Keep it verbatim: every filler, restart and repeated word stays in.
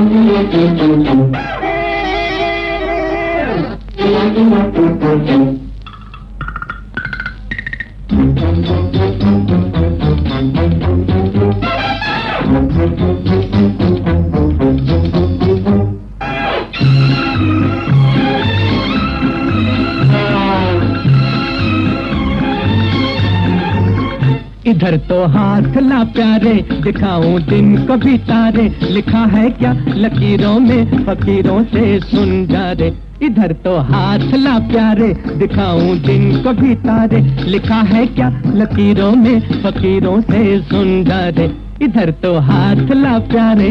इधर तो हाथ ला प्यारे, दिखाऊं दिन को भी तारे, लिखा है क्या लकीरों में फकीरों से सुन जा रे। इधर तो हाथ ला प्यारे, दिखाऊं दिन को भी तारे, लिखा है क्या लकीरों में फकीरों से सुन जा रे। इधर तो हाथ ला प्यारे।